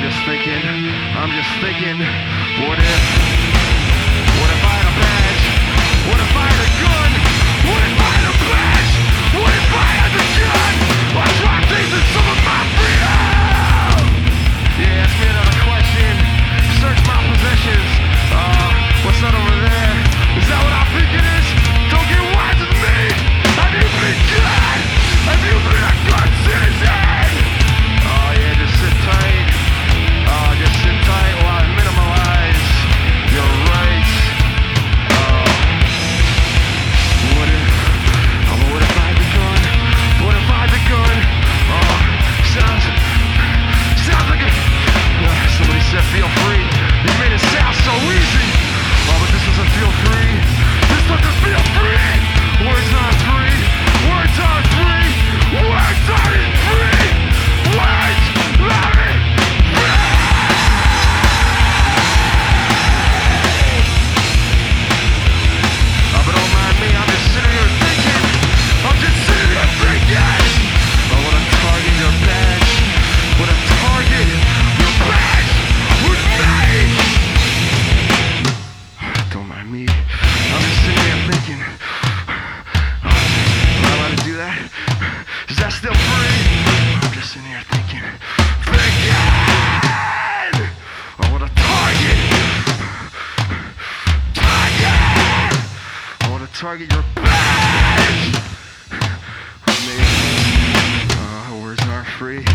I'm just thinking, what if I had a badge? What if I had a gun? What if I had a badge? What if I had a gun? I try things in some of my freedom. Yeah, ask me another question. Search my possessions. What's that over there? Is that what I think it is? Don't get wise with me. Have you been good? Have you been a good citizen? Oh yeah, just sit tight. Just sit tight while I minimize your rights. What if I had the gun? What if I had the gun? Sounds like a... somebody said feel free. You made it sound so easy. But this doesn't feel free. This doesn't feel free. Words aren't free. Words aren't free. Words aren't free. Words aren't free. But don't mind me, I'm just sitting here thinking. I'm just sitting here thinking. I wanna target your badge. Wanna target your badge with me. Don't mind me. I'm just sitting here thinking. Am I allowed to do that? Is that still free? I'm just sitting here thinking. I wanna target. I wanna target your badge. Words aren't free.